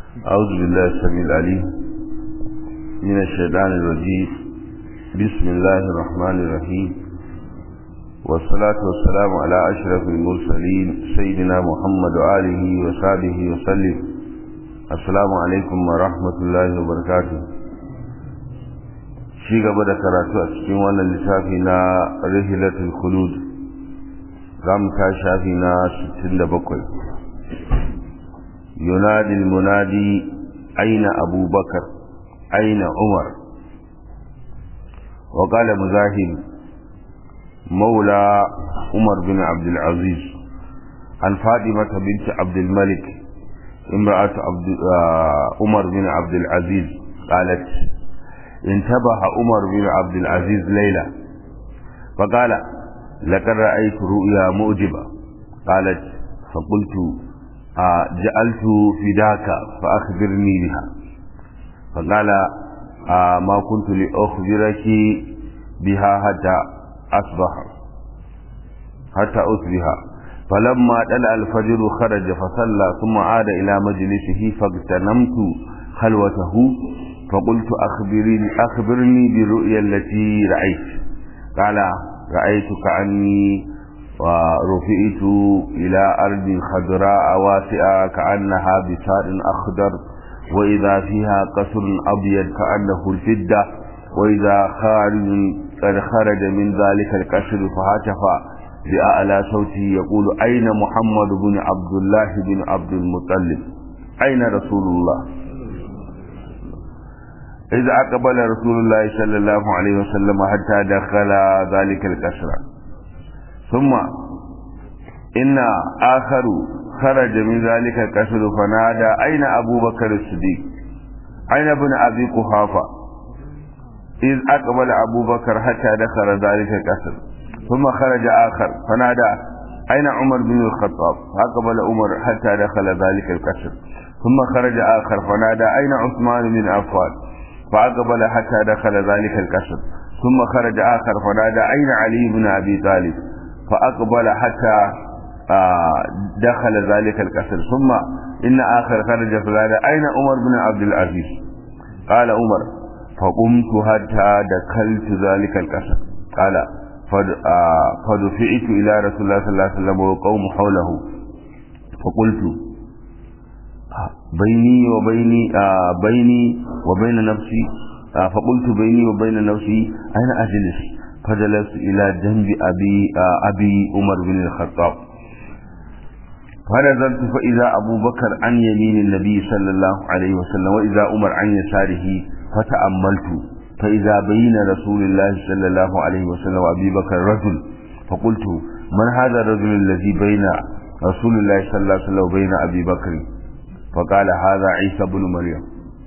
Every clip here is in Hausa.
أعوذ بالله السميع العليم من الشيطان الرجيم. بسم الله الرحمن الرحيم، والصلاة والسلام على أشرف المرسلين سيدنا محمد وآله وصحبه وسلم. السلام عليكم ورحمة الله وبركاته. شيء قبل كراتو أسكين وانا لسافينا رحلة الخلود رام كاشافينا 67. ينادي المنادي أين أبو بكر أين عمر. وقال مزاحم مولى عمر بن عبد العزيز عن فاطمة بنت عبد الملك امرأة عمر بن عبد العزيز قالت: انتبه عمر بن عبد العزيز ليلة فقال: لقد رأيت رؤيا معجبة. قالت: فقلت: جعلت فداك فأخبرني بها. فقال: ما كنت لأخبرك بها حتى أصبح. فلما طلع الفجر خرج فصلى ثم عاد إلى مجلسه فاغتنمت خلوته فقلت: أخبرني بالرؤيا التي رأيت. قال: رأيت كأني ورفئت إلى أرض خضراء واسعة كأنها بساد أخضر، وإذا فيها قصر أبيض كأنه الفدة، وإذا قد خرج من ذلك القصر فهتف بأعلى صوته يقول: أين محمد بن عبد الله بن عبد المطلب؟ أين رسول الله؟ إذا أقبل رسول الله صلى الله عليه وسلم حتى دخل ذلك القصر. ثم إن آخر خرج من ذلك القصر فنادى: أين أبو بكر الصديق؟ أين ابن أبي قحافة؟ إذ أقبل أبو بكر حتى دخل ذلك القصر. ثم خرج آخر فنادى: أين عمر بن الخطاب؟ فأقبل عمر حتى دخل ذلك القصر. ثم خرج آخر فنادى: أين عثمان بن عفان؟ فأقبل حتى دخل ذلك القصر. ثم خرج آخر فنادى: أين علي بن أبي طالب؟ فأقبل حتى دخل ذلك القصر. ثم إن آخر خرج فنادى: أين عمر بن عبد العزيز؟ قال عمر: فقمت حتى دخلت ذلك القصر. قال: فدفعت إلى رسول الله صلى الله عليه وسلم وقوم حوله فقلت: بيني وبين نفسي فقلت: بيني وبين نفسي أين أجلس؟ فجلست إلى جنب أبي عمر بن الخطاب فنزلت فإذا أبو بكر عن يمين النبي صلى الله عليه وسلم وإذا عمر عن يساره فتأملت فإذا بين رسول الله صلى الله عليه وسلم وأبي بكر رجل فقلت: من هذا الرجل الذي بين رسول الله صلى الله عليه وسلم وبين أبي بكر؟ فقال: هذا عيسى بن مريم.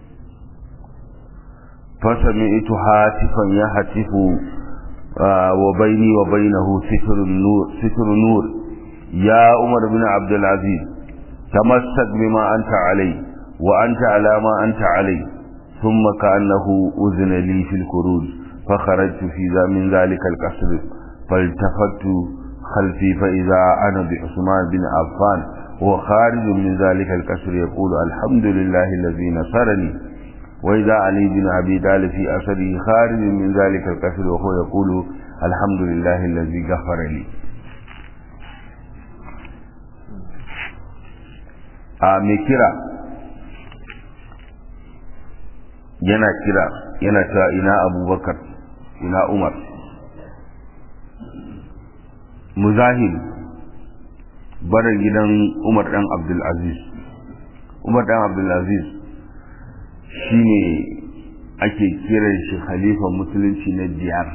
فسمعت هاتفا يهتف وبيني وبينه ستر نور: يا عمر بن عبد العزيز، تمسك بما أنت عليه وأنت على ما أنت عليه. ثم كأنه أذن لي في الخروج فخرجت من ذلك القصر فالتفت خلفي فإذا أنا بعثمان بن عفان وهو خارج من ذلك القصر يقول: الحمد لله الذي نصرني. وإذا علي بن أبي طالب في أثره خارج من ذلك القصر وهو يقول: الحمد لله الذي غفر لي. mai kira yana cewa ina abubakar ina umar. muzahim barar gidan umar dan abdulaziz. umar dan abdulaziz shine ake kiran shi khalifa musulunci na biyar.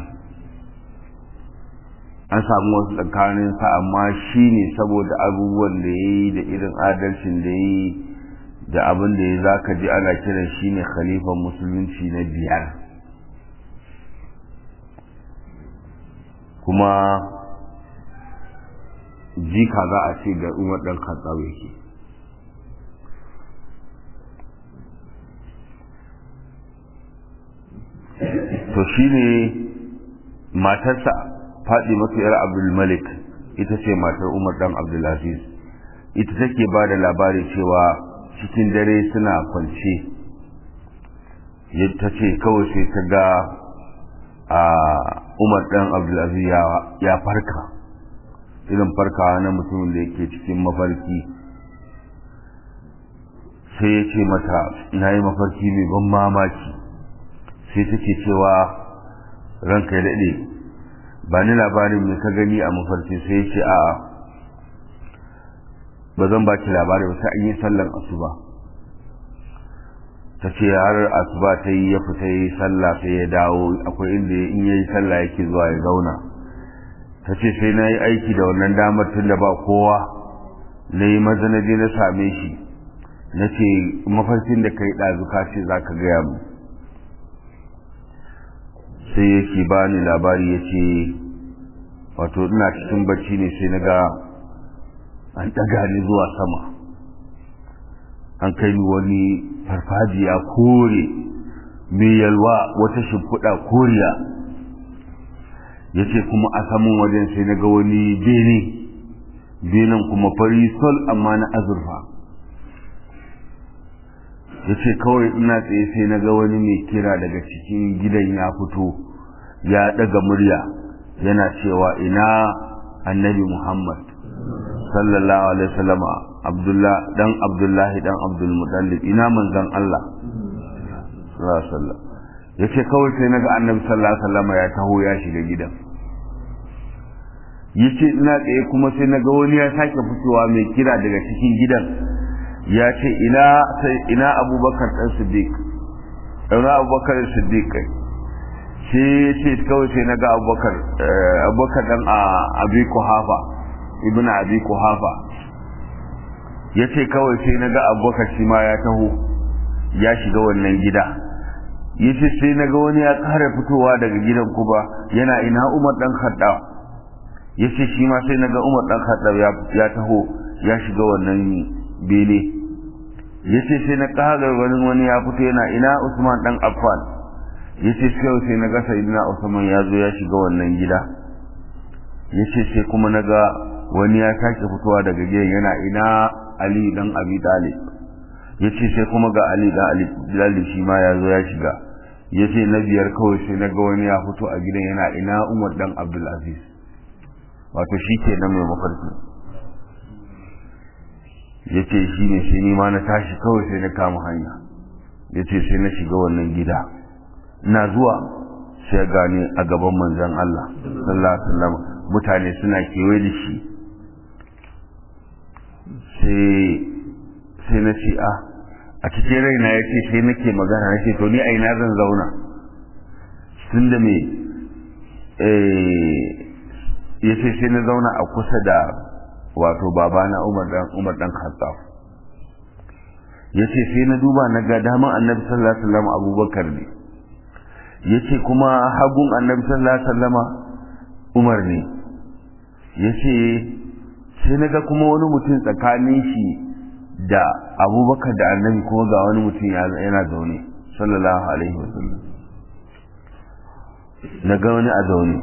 an samu wasu tsakaninsa amma shi ne saboda abubuwan da ya yi da irin adalcin da ya yi da abin da ya za ka ji ana kiran shi ne khalifan musulunci na biyar. kuma jika za a ce ga umar ɗan Khattab yake. to shi ne matarsa Fatimatu yar Abdul Malik ita ce matar Umar dan Abdul Aziz. ita take ba da labari cewa cikin dare suna kwance ta ce kawai sai ta ga Umar ɗan Abdulaziz ya farka irin farkawa na mutumin da yake cikin mafarki. sai ya ce mata na yi mafarki mai ban mamaki. sai take cewa ranka ya daɗe ba ni labarin mai ka gani a mafarki. sai ya ce a'a ba zan ba ki labari ba sai an yi sallan asuba. ta ce har asuba ta yi ya fita yi sallah sai ya dawo akwai inda in yayi sallah yake zuwa ya zauna. ta ce sai na yi aiki da wannan damar tun da ba kowa na yi maza na je na same shi na ce mafarkin da ka yi ɗazu ka ce za ka gaya mu. sai yake ba ni labari ya ce wato ina cikin bacci ne sai na ga an ɗaga ni zuwa sama an kai ni wani farfajiya kore mai yalwa wata shimfiɗa koriya. ya ce kuma a saman wajen sai na ga wani benin kuma fari sol amma na azurfa. ya ce kawai ina tsaye sai na ga wani mai kira daga cikin gidan ya fito ya ɗaga murya yana cewa ina annabi Muhammad sallallahu alaihi wasallam Abdullahi dan Abdul Muttalib, ina manzon Allah sallallahu alaihi wasallam. yace kawai sai naga annabi sallallahu alaihi wasallam ya taho ya shiga gidan. yace ina tsaye kuma sai naga wani ya sake fitowa mai kira daga cikin gidan ya ce ina Abubakar dan Siddiq, sai kawai sai naga Abubakar dan Abi Quhafa ibn Abi Quhafa. yace kawai sai naga Abubakar shi ma ya taho ya shiga wannan gida. yace sai naga wani ya kare fitowa daga gidan kuma yana ina Umar dan Khattab. yace shi ma sai naga Umar dan Khattab ya taho ya shiga wannan bene. yace sai na kaga wani ya fito yana ina Usman dan Affan. yace sai naga Sayyidina Usman ya zo ya shiga wannan gida. yace sai kuma naga wani ya sake fitowa daga gidan yana ina Ali dan Abi Talib. yace sai kuma ga Ali dan Abi Talib shi ma ya zo ya shiga. yace na biyar kawai sai naga wani ya fito a gidan yana ina Umar dan Abdul Aziz. wato shi ke nan mai mafarki. yace shi ne sai ni ma na tashi kawai sai na kama hanya. yace sai na shiga wannan gida. ina zuwa sai gani a gaban manzon Allah sallallahu alaihi wasallam mutane suna kewaye da shi. sai na ce a cikin raina ya ce sai nake magana na ce to ni a ina zan zauna tun da me ya ce sai na zauna a kusa da wato babana Umar dan Khattab. ya ce sai na duba na ga daman annabi sallallahu alaihi wasallam Abubakar ne. ya ce kuma hagun annabi sallallahu alaihi wasallam Umar ne. ya ce sai na ga kuma wani mutum tsakanin shi da Abubakar da annabi kuma ga wani mutum yana zaune sallallahu alaihi wasallam. na ga wani a zaune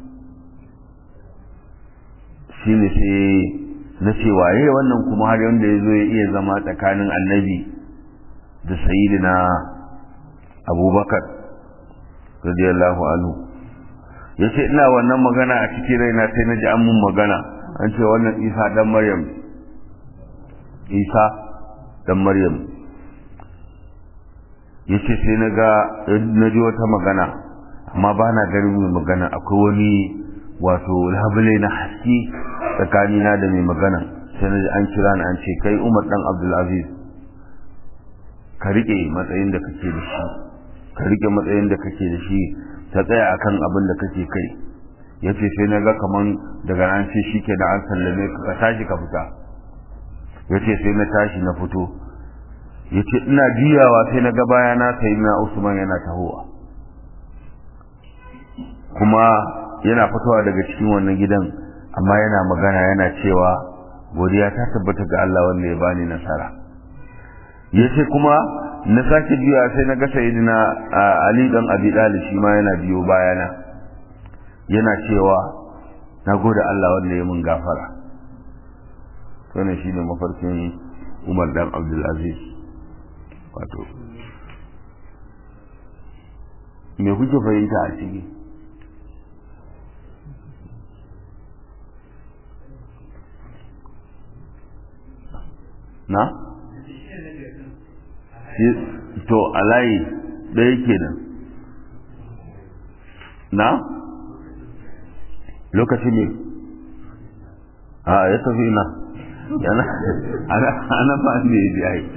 shi ne sai na ce waye wannan kuma har wanda ya zo ya iya zama tsakanin annabi da sayyidina Abubakar radiyallahu anhu. ya ce ina wannan magana a cikin raina sai na ji an mun magana an ce wannan Isa dan Maryam ya ce sai na ji wata magana amma ba na ganin mai magana. akwai wani wato labule na haske tsakanina da mai magana. sai na ji an kira ni an ce kai Umar dan Abdul Aziz ka rike matsayin da kake da shi ta tsaya akan abin da kake kai. yace sai na ga kaman daga nan sai shike da an sallame ka tashi ka fita. yace sai na tashi na fito. yace ina jiyawa sai na ga bayana sayyidina Usman yana tahowa kuma yana fitowa daga cikin wannan gidan amma yana magana yana cewa godiya ta tabbata ga Allah wanda ya bani nasara. yace kuma na sake biya sai na ga sayyidina Ali dan Abi Talib shi ma yana biyo bayana yana cewa nagode Allah wanda ya mun gafara. wannan shine mafarkin Umar dan Abdul Aziz. Wato me kuke fahimta a ciki? Na? To alayi ɗaya kenan. Na? Lokaci ne? Ya tafi ina? Ana ba ne ya yi.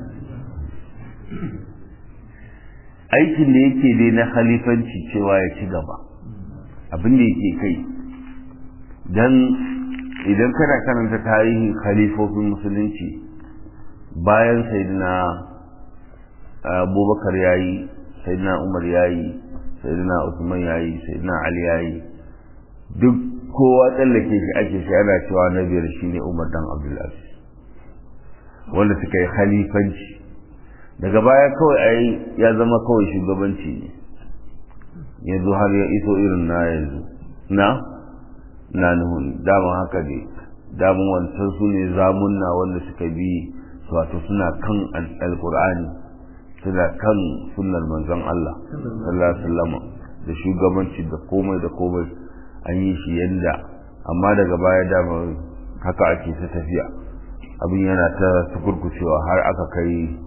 Aikin da yake dai na khalifanci cewa ya ci gaba, abin da yake kai. Dan idan kana karanta tarihin khalifofin musulunci, bayan sayyidina Abubakar yayi, sayyidina Umar yayi, sayyidina Usman yayi, sayyidina Ali yayi, duk kowa tsallake shi ake shi ana cewa na biyar shine Umar dan Abdul Aziz, wanda suka yi khalifanci. Daga baya kawai ai ya zama kawai shugabanci ne, yanzu har ya iso irin na yanzu na nuhun dama haka ne. Damun wancan su ne zamunna wanda suka bi wato suna kan alkur'ani, suna kan sunnar manzon Allah sallallahu alaihi wasallam, da shugabanci da komai an yi shi yanda, amma daga baya dama haka ake ta tafiya, abin yana ta tukurkucewa har aka kai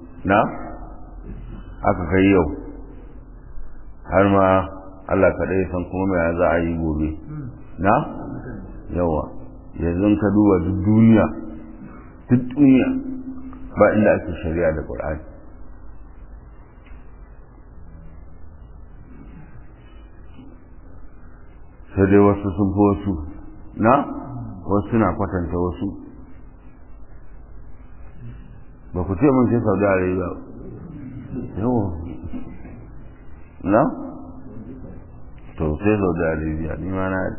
yau, har ma Allah kaɗai san kuma mai za a yi gobe. Yawa yanzu ka duba duk duniya ba inda ake shari'a da Qur'ani. Sai dai wasu sun fi wasu wasu suna kwatanta wasu. Ba ku ce mun sai Saudi Arabia yawa to sai Saudi Arabia ni ma na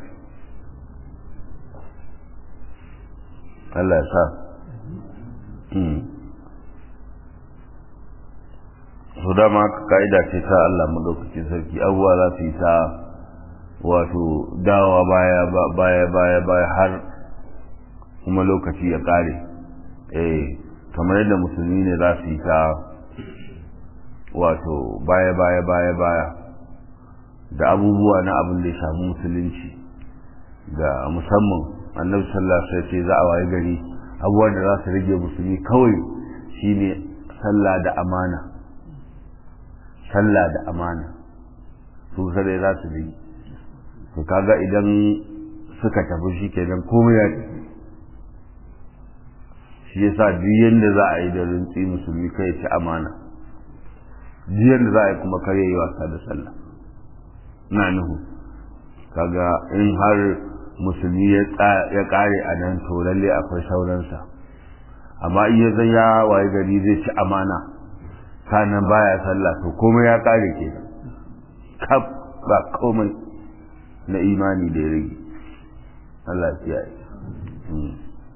Allah ya sa so dama ka'ida ce ta Allah madaukakin sarki, abubuwa za su yi ta wato dawa baya har kuma lokaci ya kare. Kamar yadda musulmi ne za su yi ta wato baya da abubuwa na abin da ya shafi musulunci, da musamman annabi sallallahu alaihi wasallam za a waye gari abubuwan da za su rage musulmi kawai shine sallah da amana su sai za su yi. to kaga idan suka tafi shi kenan komai ya tafi. Shi yasa duk yanda za a yi da rintsi musulmi kai ci amana, duk yanda za a yi kuma kare yi wasa da sallah. na nuhu kaga in har musulmi ya kare a nan to lalle akwai sauransa, amma in zai ya waye gari zai ci amana sanan baya sallah to komai ya kare ke kaf ba komai na imani da ya rage. Allah ya yi.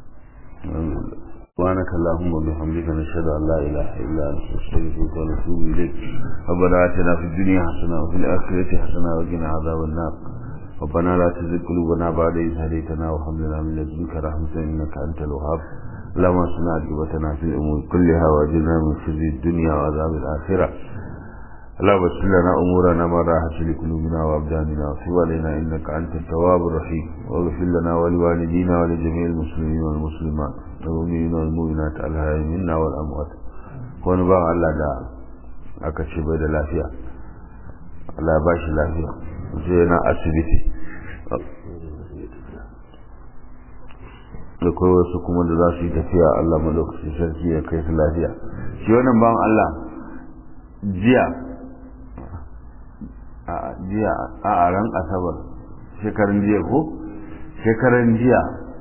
سبحانك اللهم وبحمدك نشهد ان لا اله الا انت نستغفرك ونتوب اليك. ربنا اتنا في الدنيا حسنه وفي الاخره حسنه وقنا عذاب النار. ربنا لا تزغ قلوبنا بعد إذ هديتنا وهب لنا من لدنك رحمة إنك أنت الوهاب. اللهم اصلح عاقبتنا في الأمور كلها وأجرنا من خزي الدنيا وعذاب الآخرة. اللهم اغفر لنا أمورنا ما راحت لقلوبنا وأبداننا وتب علينا إنك أنت التواب الرحيم. واغفر لنا ولوالدينا ولجميع المسلمين والمسلمات والمؤمنين والمؤمنات الأحياء منا والأموات. ونبغى الله دا أكشف بيد العافية الله باش العافية جينا أسبتي da kawai wasu kuma da za su yi tafiya Allah malaukaci sarki ya kai su lafiya. Shi wannan bawan Allah jiya a ran asabar shekaran jiya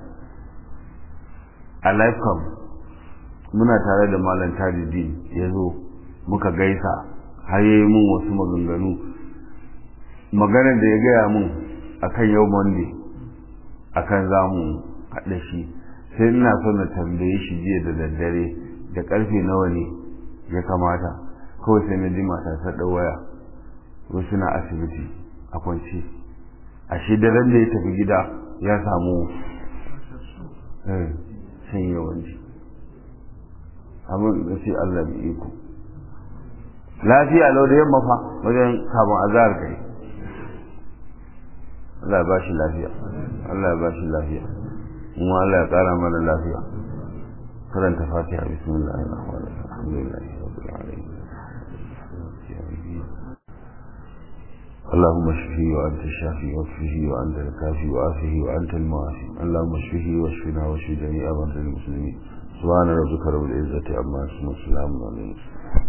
a Lifecom muna tare da Malam Tajuddin ya zo muka gaisa har yayi mun wasu maganganu. Maganar da ya gaya mun akan yau Monday akan zamu haɗa shi, sai ina so na tambaye shi jiya da daddare da ƙarfe nawa ne ya kamata. Kawai sai na ji mata ta ɗau waya wasu na asibiti a kwance, ashe daren da ya tafi gida ya samu shan yawanci. abin da sai Allah mai iko lafiya lau da yamma fa wajen sabon azhar kai Allah ya bashi lafiya Allah ya bashi lafiya kuma Allah ya kara mana lafiya karanta Fatiha bismillahir rahmanir rahim alhamdulillahi rabbil alamin اللهم اشفه وانت الشافي واشفه وانت الكافي وعافه وانت المعافي اللهم اشفه واشفنا واشف جميع مرضى المسلمين سبحان ربك رب العزة عما يصفون وسلام على المرسلين